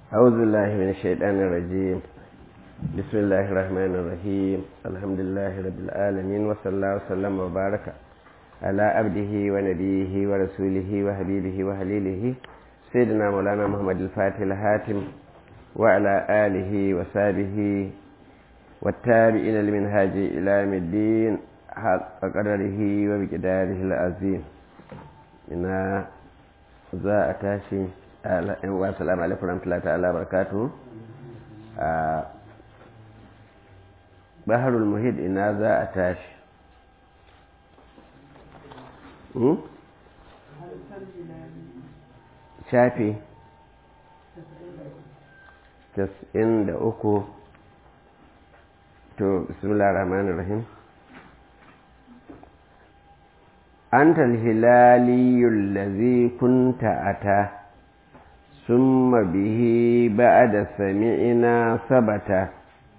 أعوذ بالله من الشيطان الرجيم. بسم الله الرحمن الرحيم. الحمد لله رب العالمين، وصلى الله وسلم وبارك على عبده ونبيه ورسوله وحبيبه وخليله سيدنا مولانا محمد الفاتح الهاتم وعلى آله وصحبه والتابعين لمنهاج إلى يوم الدين حق قدره وبقداره العظيم. إن za a tashi wa salamu alaikum warahmatullahi ta'ala barakatuhu. Baharul Muhit ina za a tashi? Shafi 93. To bismillahir rahmanir rahim. أنت الهلالي الذي كنت أتى ثم به بعد سمعنا ثبت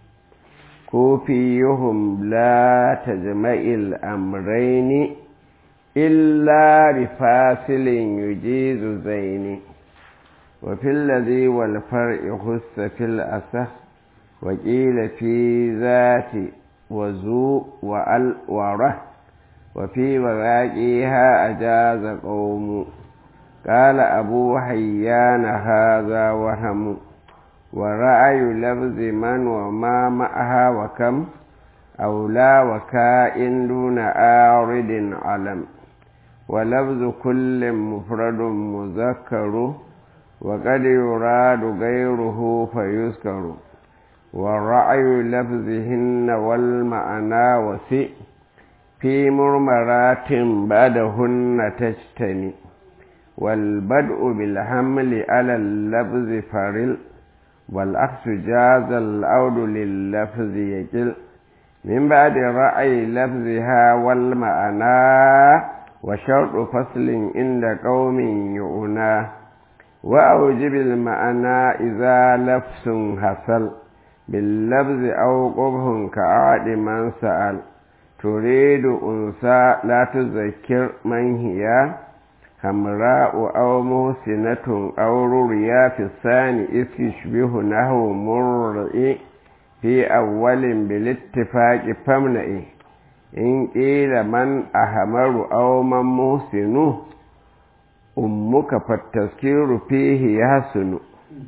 كوفيهم لا تجمع الأمرين إلا بفاصل يجيز زين وفي الذي والفرع خص في الأصح وقيل في ذات وزو وأل وره وفي مواقيها أجاز قوم قال أبو حيان هذا وهم ورأي لفظ من وما معها وكم أولى وكائن دون آرد علم ولفظ كل مفرد مذكر وقد يراد غيره فيذكر ورأي لفظهن والمعنى وسئ في مرمرات بعدهن تجتمع والبدء بالحمل على اللفظ فرل والعكس جاز العود لللفظ يجل من بعد رأي لفظها والمعنى وشرط فصل عند قوم يؤنى وأوجب المعنى إذا لفظ حصل باللفظ أو قبه كعاد من سأل تريد أنثى لا تذكر من هي حمراء أو محسنة أو رؤيا في الثاني إذ يشبه نحو مرئ في أول بالاتفاق فامنئ إن قيل من أحمر أو من محسن أمك فالتذكير فيه يحسن.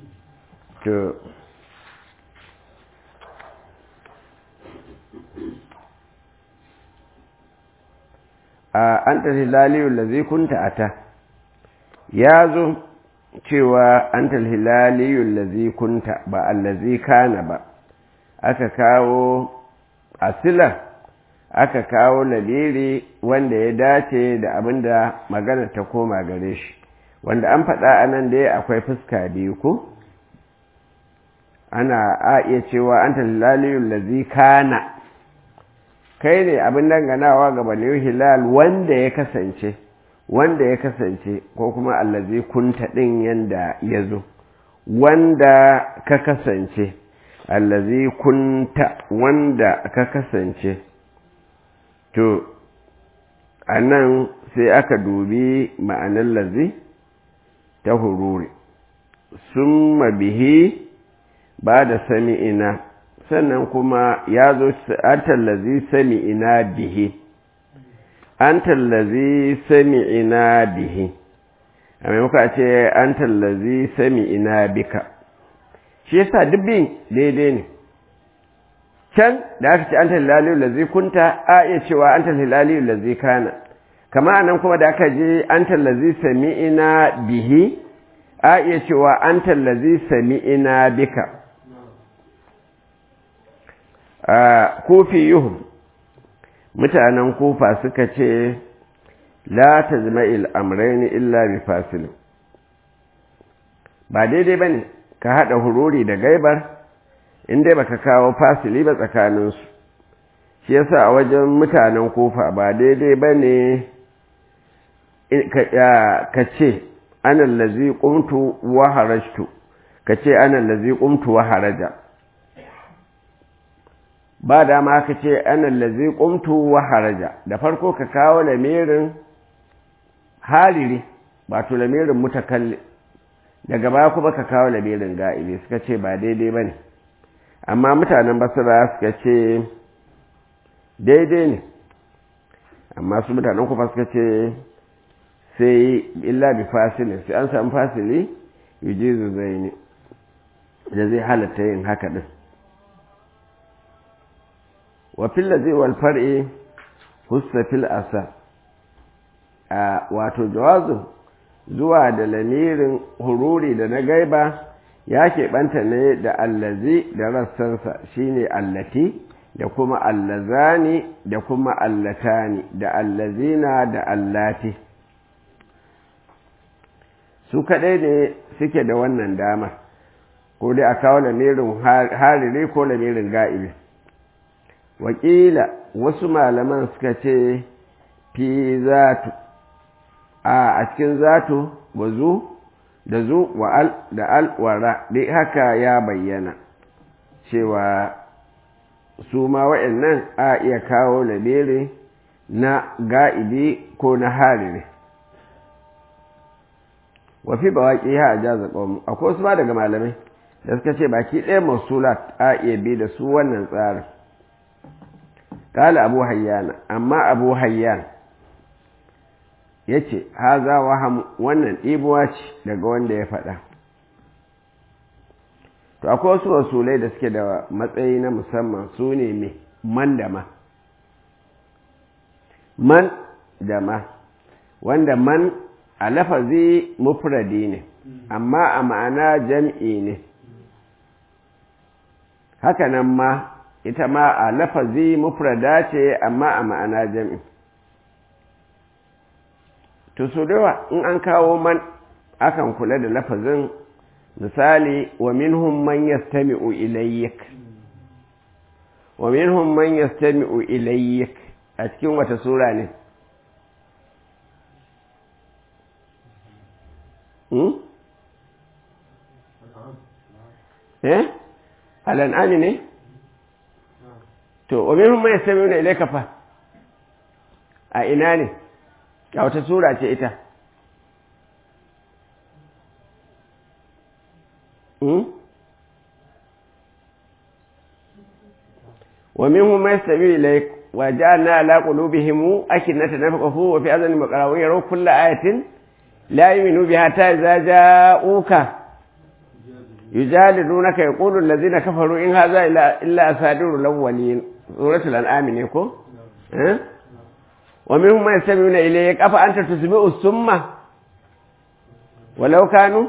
anta hilaliyu lazi kunta ata ya zo cewa anta hilaliyu lazi kunta ba allazi kana ba, aka kawo asila aka kawo ladiri wanda ya dace da abinda magana ta koma gare shi, wanda an faɗa anan dai akwai fuska biyu ko ana iya cewa anta hilaliyu lazi kana kai ne abin danganawa ga bani hilal wanda ya kasance ko kuma allazi kunta din yanda yazo wanda ka kasance, allazi kunta wanda ka kasance. To anan sai aka dubi ma'anar lazi ta hururi summa bihi ba da sami'ina, sannan kuma ya zo an tallazi sami ina bihi, an tallazi sami ina bihi, a maimuka ce an tallazi sami ina bika, shi yasa dubbin daidai ne. Can da aka ce an tallaliyu lazi kunta a iya cewa an tallaliyu lazi kana, kama anan kuma da aka je an tallazi sami ina bihi a iya cewa an tallazi sami ina bika. Kufiyuhum mutanen kufa suka ce la tajma'il amrayni illa bi fasil, ba daidai bane ka hada hururi da gaibar inda baka kawo fasili ba tsakaninsu. Shi yasa a wajen mutanen kufa ba daidai bane ka ce ana allazi qumtu wa harajtu, ka ce ana allazi qumtu wa haraja, ba dama aka ce ana lazi qumtu wa haraja, da farko ka kawo lamirin hariri wato lamirin mutakallim daga baya kuma ka kawo lamirin ga'ibi suka ce ba daidai ba ne amma mutanen basira suka ce daidai ne amma su mutanen kufa suka ce sai illa bi fasilin sai an samu fasili yujizu zai ne da zai halatta yin haka din wa fil ladhi wal far'i hussa fil asar wato jawazu zuwa da lamirin hururi da na gaiba ya keɓanta ne da allazi da rassansa shine allati da kuma allazani da kuma allatani da allazina da allati su kaɗai ne suke da wannan dama ko dai a kawo lamirin hariri ko lamirin ga'ibi wakila wasu malaman suka ce fi zatu a cikin zatu wa zu da zu wa al da al wa ra dai haka ya bayyana cewa su ma wa'annan a iya kawo lamiri na ga'ibi ko na hariri wa fi bawaki ha ajaza qawm akwai wasu ba daga malamai da suka ce baki ɗaya mausulat a iya bi da su wannan tsarin kala abu hayyana amma abu hayyan ya ce haza waham wannan ɗibuwa ce daga wanda ya faɗa to akwai wasu wasulai da suke da matsayi na musamman su ne mai man da ma man da ma wanda man a lafazi mufradi ne amma a ma'ana jam'i ne hakanan ma ita ma a lafazi mufrada ce amma a ma'ana jam'i to so da in an kawo man akan kula da lafazin misali wa minhum man yastami'u ilayk wa minhum man yastami'u ilayk a cikin wata sura ne al'an'ami ne to wa minhum man yastami'u ilayka fa a ina ne a wata sura ce ita wa minhum man yastami'u ilayk wa ja'alna ala qulubihim akinnatan nafqahu wa fi adhan maqrawi yaraw kulla ayatin la yu'minu biha ta idza ja'uka yujadilunaka yaqulu allazina kafaru in hadha illa asadirul awwalin suratul an'am ne ko wa minhum man yastami'una ilayka afa anta tusmi'u summa walau kanu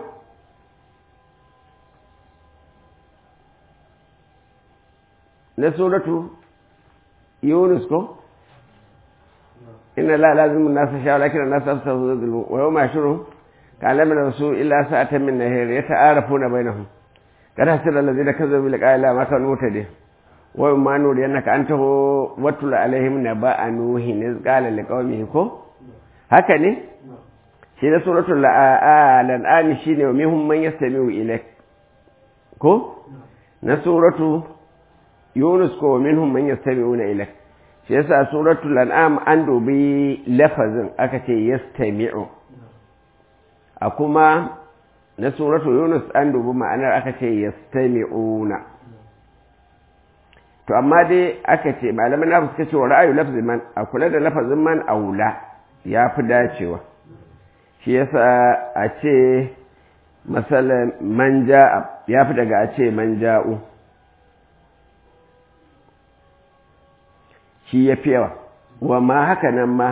na suratu yunus ko inna la lazimu an-nasa sha'a lakin an-nasa afsahu dhulmu wa yawma yashuru qala min rasul illa sa'atan min nahar yata'arafuna bainahum kada hasira allazina kazzabu bi liqa'i la ma kanu mutadi wa ma nuriyannaka antahu watul alaihim naba'a nuhin iz qala liqaumihi ko haka ne shi da suratul al-an'am shine wa minhum man yastami'u ilayk ko na suratu yunus ko minhum man yastami'una ilayk shi yasa suratul an'am an dubi lafazin aka ce yastami'u a kuma na suratul yunus an dubi ma'anar aka ce yastami'una to amma dai aka ce malaman nafi suka ce wa ra'ayu lafzin man a kula da lafazin man aula ya fi dacewa shi yasa a ce masalan man ja'a ya fi daga a ce man ja'u shi ya fi yawa wa ma haka nan ma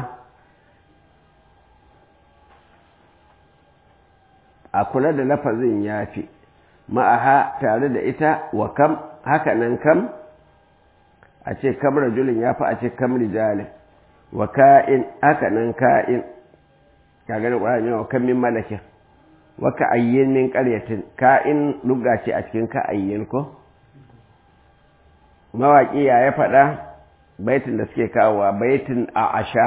a kula da lafazin ya fi ma'aha tare da ita wa kam haka nan kam a ce kam rajulin ya fi a ce kam rijalin wa ka'in haka nan ka'in ka gani ƙwararren yawa kan min malakin wa ka'ayyin min ƙaryatin ka'in lugga ce a cikin ka'ayyin ko mawaƙi ya faɗa baitin da suke kawowa baitin a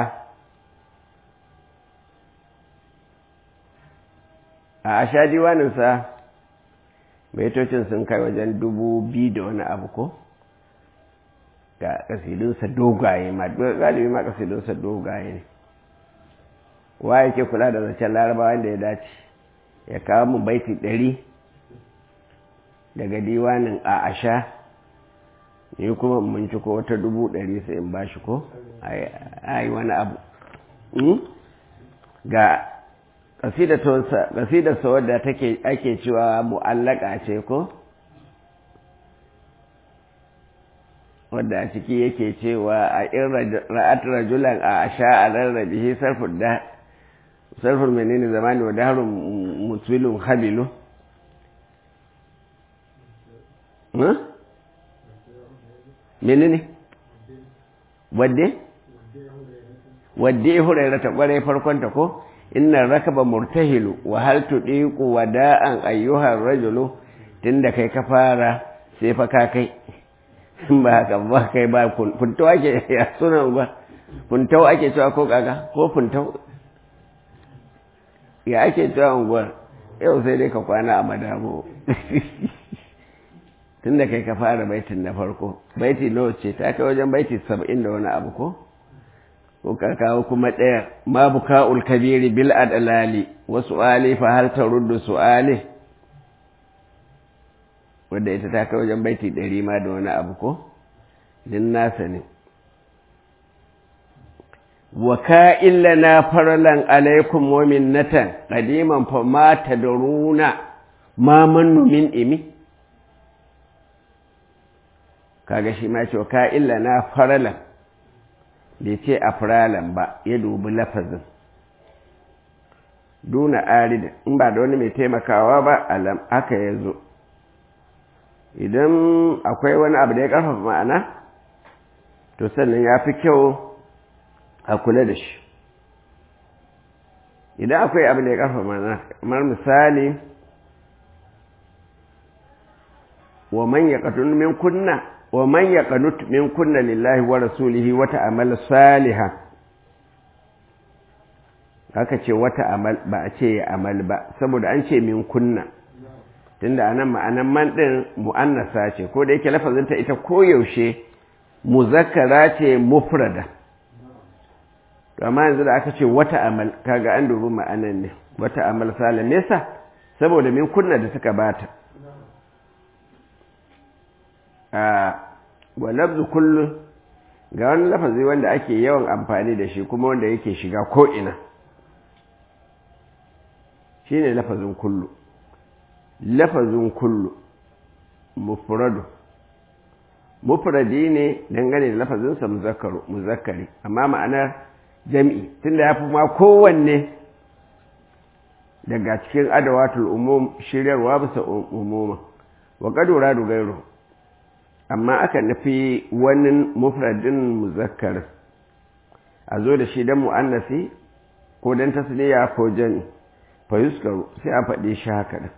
asha diwaninsa baitocin sun kai wajen 2000 da wani abu ko ga kasidunsa dogaye ma galibi ma kasidunsa dogaye ne wa yake kula da zancen larabawa da ya dace ya kawo mu baiti 100 daga diwanin a asha ni kuma mun ci ko wata 100 sai in bashi ko ai wani abu ga ƙasidarsa wadda ake cewa mu'allaka ce ko wadda a ciki yake cewa a in ra'at rajulan a asha a rarrabihi sarfur menene zamani wa daharun mutwilun habilu menene wadde hurairata ta kware farkonta ko inna rakaba murtahilu wa hal tudiqu wada'an ayyuhar rajulu tunda kai ka fara sai fa ka kai ba haka ba kai ba funtau ake ya suna ba funtau ake cewa ko kaga ko funtau ya ake cewa unguwar yau sai dai ka kwana a madabo tunda kai ka fara baitin na farko baiti nawa ce ta kai wajen baiti 70 da wani abu ko ka kawo kuma ɗaya ma buka'ul kabiri bil adlali wa su'ali fa hal taruddu su'ali wanda ita ta kai wajen baiti 100 ma da wani abu ko din nasa ne wa ka'il lana faralan alaikum wa minnatan qadiman fa ma tadruna ma mannu min imi kaga shi ma ce wa ka'il lana faralan bai ce afralan ba ya dubi lafazin duna arida in ba da wani mai taimakawa ba alam haka ya zo idan akwai wani abu da ya karfafa ma'ana to sannan ya fi kyau a kula da shi idan akwai abu da ya karfafa ma'ana kamar misali wa man yaqanut min kunna lillahi wa rasulihi wa ta'amal salihan haka ce wata amal ba a ce ya amal ba saboda an ce min kunna tunda anan ma'anan man din mu'annasa ce ko da yake lafazin ta ita koyaushe muzakkara ce mufrada to amma yanzu da aka ce wata amal kaga an dubi ma'anan ne wata amal salihan me yasa saboda min kunna da suka bata wa lafzu kullu ga wani lafazi wanda ake yawan amfani da shi kuma wanda yake shiga ko'ina shi ne lafazin kullu mufradi ne dangane da lafazinsa muzakkari amma ma'anar jam'i tunda ya fi ma kowanne daga cikin adawatul umum shiryarwa bisa umuma wa kadura da gairu amma aka nufi wani mufradin muzakkar a zo da shi don mu'annasi ko don tasliya ko jani fa yuskaru sai a faɗi shi haka da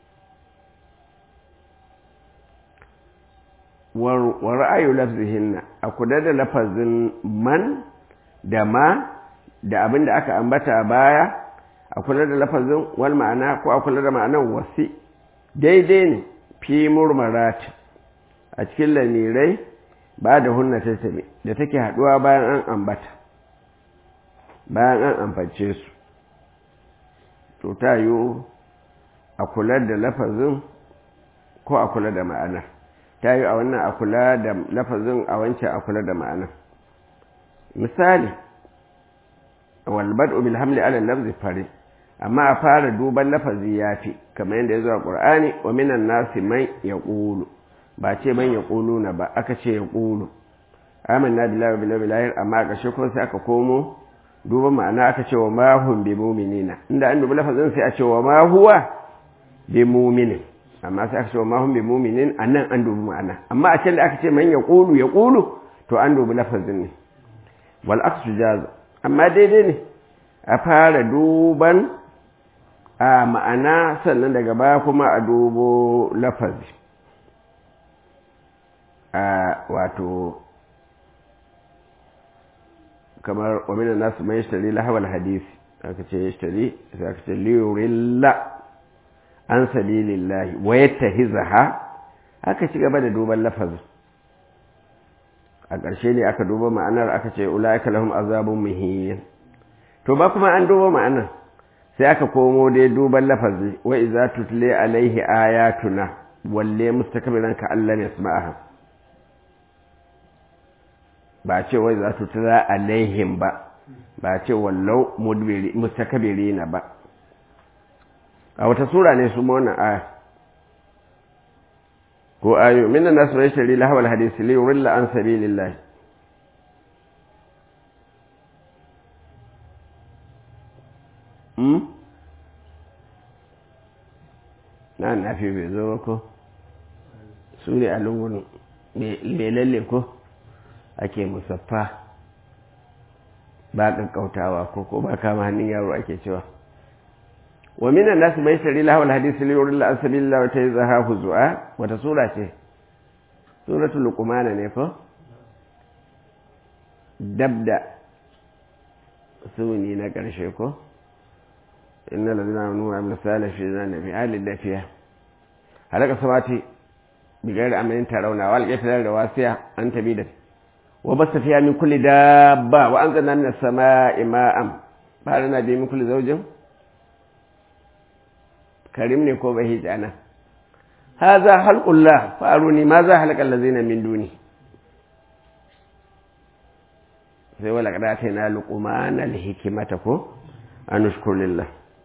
wa ra'ayu lafzihinna a kula da lafazin man da ma da abin da aka ambata baya a kula da lafazin wal ma'ana ko a kula da ma'anan wasi daidai ne fi murmarat a cikin lamirai ba da hunna tattabe da take haduwa bayan an ambata bayan an ambace su to ta yiwu a kula da lafazin ko a kula da ma'ana ta yi a wannan a kula da lafazin a wancan a kula da ma'ana misali walbad'u bil hamli ala lafzi fari amma a fara duban lafazi yafi kamar yadda ya zo a qur'ani wa minan nasi man yaqulu ba ce man yaquluna ba aka ce yaqulu amanna billahi wa bil yawmil akhir amma a ƙarshe ko sai aka komo duban ma'ana aka ce wa ma hum bi mu'minina inda an dubi lafazin sai a ce wa ma huwa bi mu'minin amma sai aka ce wa ma hum bi mu'minin annan an dubi ma'ana amma a can da aka ce man yaqulu to an dubi lafazin ne wal aqsu jaz amma daidai ne a fara duban a ma'ana sannan daga baya kuma a dubo lafazi wato kamar waminan nasu mai yashtari lahawar hadisi aka ce yashtari sai aka ce liyurilla an sabilillahi wa yattahizaha aka ci gaba da duban lafazin a ƙarshe ne aka duba ma'anar aka ce ulaika lahum azabun muhin to ba kuma an duba ma'anar sai aka komo dai duban lafazi wa iza tutle alaihi ayatuna walle mustakbiran ka Allah ne yasma'aha ba ce wa iza tutla alaihim ba ce wallau mudbiri mustakbirina ba a wata sura ne su wannan aya ko ayo minan nasu yashri lahwal hadisi li yurilla an sabilillah na fi bai zo ko su ne a lungun mai lalle ko ake musaffa ba ƙaƙƙautawa ko ba kama hannun yaro ake cewa wa minan nasu bai shari lahawar hadisi liyorin la'asabi lawa ta yi zaha huzu'a wata sura ce suratul luqmana ne ko dabda suni na ƙarshe ko inna ladina amanu wa amilus salihati fi alil lafiya halaka samati bigayar amalin tarawna wal qitala da wasiya an tabida wa basta fiya min kulli dabba wa anzalna minas samaa'i ma'an farana bi min kulli zawjin karim ne ko bai jana hadha halqullah faruni ma za halqa allazina min duni sai wala kada ta na luqman al hikmata ko anushkur lillah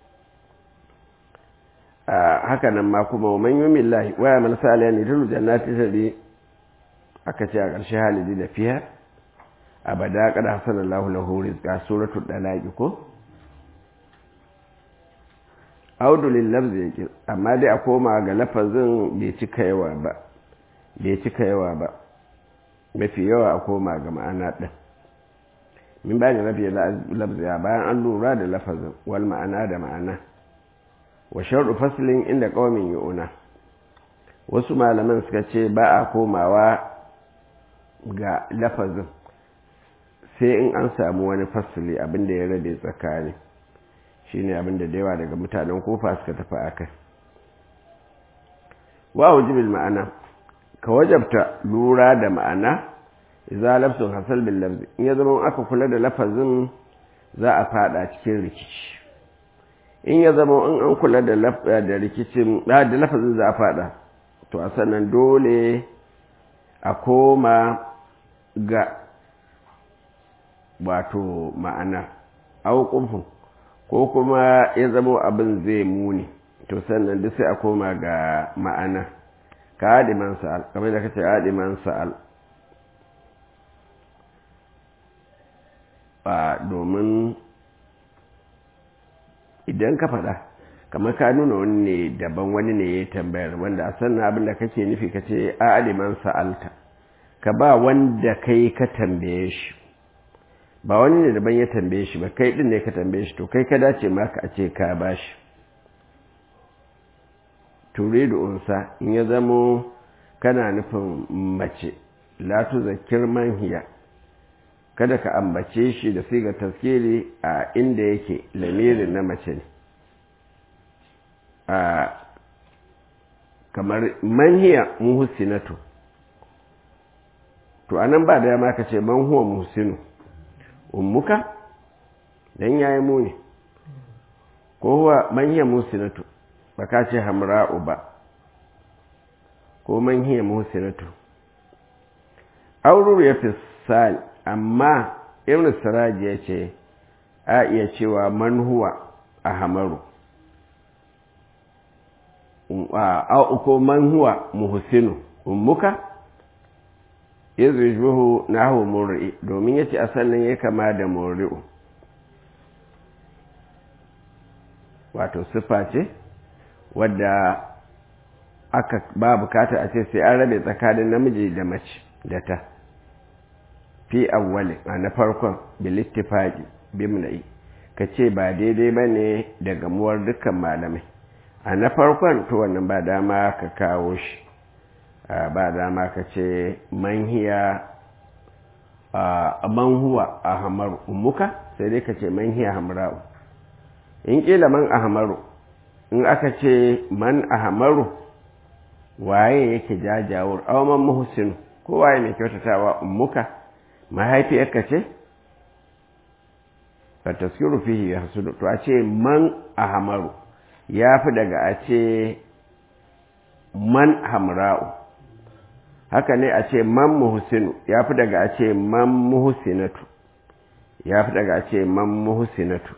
haka nan ma kuma man yumillahi wa yamal salihan yadkhulu jannati tadri aka ce a ƙarshe halidi da fiya abada qad hasanallahu lahu rizqa suratul dalaq ko audu lil lafzi yake amma dai a koma ga lafazin bai cika yawa ba mafi yawa a koma ga ma'ana din min bayan rafi lafzi bayan an lura da lafazin wal ma'ana da ma'ana wa sharɗu faslin inda ƙaumin yi'una wasu malaman suka ce ba a komawa ga lafazin sai in an samu wani fasli abinda ya rabe tsakani shine abinda da yawa daga mutanen kofa suka tafi akai wa wajibil ma'ana ka wajabta lura da ma'ana idza lafsun hasal bil lafzi in ya zama aka kula da lafazin za a fada cikin rikici in ya zama in an kula da rikicin da lafazin za a fada to a sannan dole a koma ga wato ma'ana auƙufin ko kuma ya zama abin zai muni to sannan duk sai a koma ga ma'ana ka haɗiman sa'al kamar da kace haɗiman sa'al domin idan ka faɗa kamar ka nuna wani ne daban wani ne ya tambayar wanda a sannan abin da kake nufi ka ce a aliman sa'alta ka ba wanda kai ka tambaye shi ba wani ne daban ya tambaye shi ba kai din ne ka tambaye shi to kai ka dace maka a ce ka ba shi turidu unsa in ya zamo kana nufin mace la tuzakkir man hiya kada ka ambace shi da siga taskiri a inda yake lamirin na mace ne kamar manhiya muhsinatu to anan ba da yamma ka ce man huwa muhsinu ummuka dan yayi muni ko huwa manhiya muhsinatu ba ka ce hamra'u ba ko manhiya muhsinatu aurur ya fi sal amma ibn saraji ya ce a iya cewa man huwa a hamaru ko man huwa muhsinu ummuka ya zujuhu nahu murri domin yace asalin ya kama da murri'u wato sifa ce wadda aka ba bukata a ce sai an rabe tsakanin namiji da mace da ta fi awwali a na farkon bilittifaqi bimla'i kace ba daidai bane da gamuwar dukkan malamai a na farkon to wannan ba dama ka kawo shi ba dama ka ce manhiya man huwa ahmar ummuka sai dai ka ce manhiya hamra'u in kila man ahmaru in aka ce man ahmaru waye yake jajawur aw man muhsin ko waye mai kyautatawa ummuka mahaifiyarka ce fa taskiru fihi yahsulu to a ce man ahmaru ya fi daga a ce man hamra'u haka ne a ce man muhsinu ya fi daga a ce man muhsinatu ya fi daga a ce man muhsinatu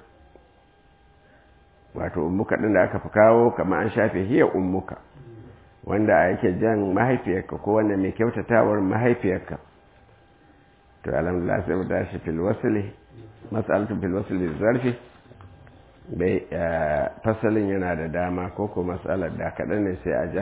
wato ummuka din da aka fi kawo kamar an shafe hiya ummuka wanda yake jan mahaifiyarka ko wanda mai kyautatawar mahaifiyarka to alhamdulillah sai mu tashi fil wasli mas'alatu fil wasli zarfi bai fasalin yana da dama ko ko mas'alar da kaɗan ne sai a ja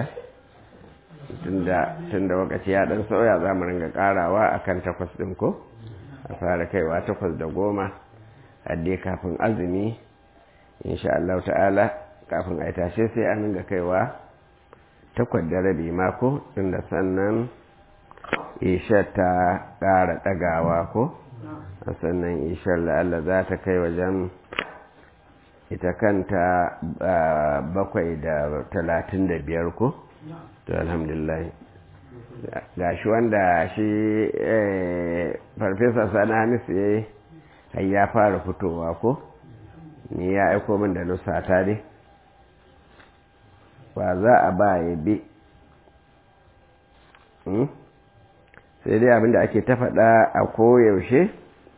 tunda lokaci ya dan sauya za mu ringa karawa akan 8 din ko a fara kaiwa 8 da 10 hadde kafin azumi insha Allah ta'ala kafin a tashe sai an ringa kaiwa 8 da rabi mako tunda sannan isha ta ƙara ɗagawa ko sannan isha Allah za ta kai wajen ita kanta 7:35 ko to alhamdulillah ga shi wanda shi farfesa sani hamisu ya fara fitowa ko ni ya aiko min da nusata ne ba za a ba ya bi sai dai abinda ake ta faɗa a koyaushe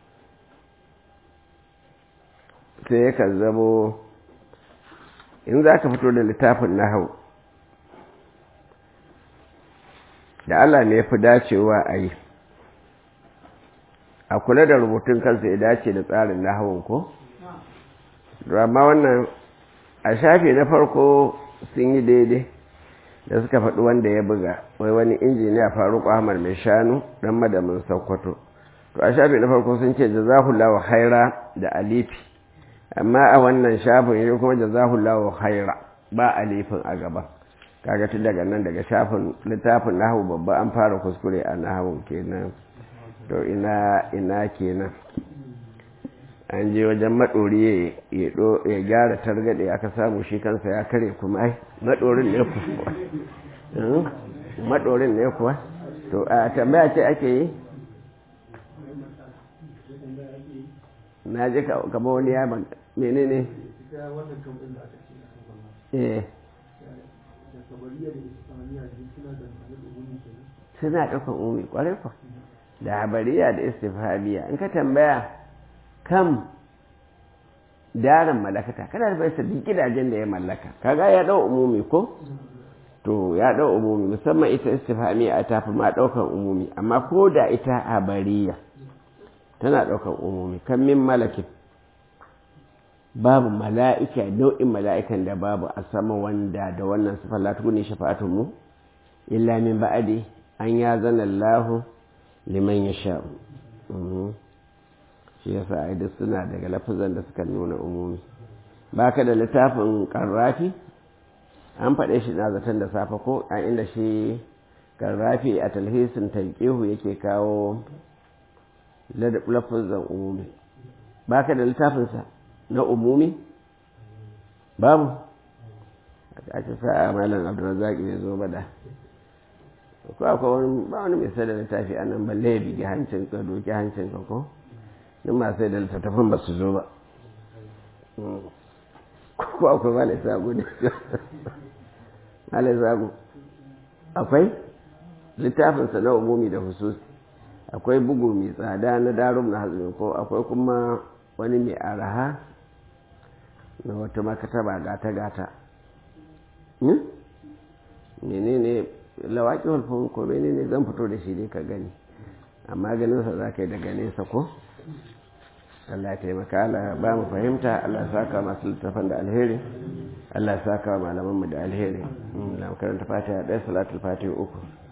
sai yakan zamo in za ka fito da littafin nahau da Allah ne ya fi dacewa a yi a kula da rubutun kansa ya dace da tsarin nahawun ko? amma wannan a shafi na farko sun yi daidai da suka faɗi wanda ya buga wai wani injiniya Faruk Ahmad mai shanu dan madamin Sokoto to a shafi na farko sun ce jazahullahu khaira da alifi amma a wannan shafin yau kuma jazahullahu khaira ba alifin a gaba kaga tun daga nan daga shafin littafin nahwu babba an fara kuskure a nahwun kenan to ina kenan an je wajen maɗori ya gyara targaɗe aka samu shi kansa ya kare kuma ai maɗorin ne kuwa maɗorin ne kuwa to a tambaya ce ake yi na ji kama wani ya mene ne suna ɗaukar umi ƙwarai kwa da habariya da istifhamiya in ka tambaya kam daren mallakata kana da bai sabbin gidajen da ya mallaka kaga ya dau umumi ko to ya dau umumi musamman ita istifhami a tafi ma daukan umumi amma ko da ita habariya tana daukan umumi kan min malakin babu mala'ika nau'in mala'ikan da babu a sama wanda da wannan sifar la tukuni shafa'atun mu illa min ba'di an ya zana Allahu liman yasha shi yasa ai duk suna daga lafazan da suka nuna umumi baka da littafin karrafi an faɗe shi na zaton da safe ko a inda shi karrafi a talhisin talqihu yake kawo lafazan umumi baka da littafinsa na umumi babu a ce sa'a malam abdurrazzaki ne zo bada ko akwai wani mai sai da littafi a nan balle ya bigi hancin ka doki hancin ka ko duk masu da littattafan ba su zo ba ko akwai malai sago ne malai sago akwai littafinsa na umumi da hususi akwai bugu mai tsada na darum na hazmin ko akwai kuma wani mai araha na wata makataba gata-gata menene lawaki walfahun ko menene zan fito da shi ne ka gani amma ganinsa za ka yi daga nesa ko Allah ya taimaka Allah ba mu fahimta Allah ya saka masu littafan da alheri Allah ya saka malamanmu da alheri na karanta fatiha ɗaya salatul fatiha 3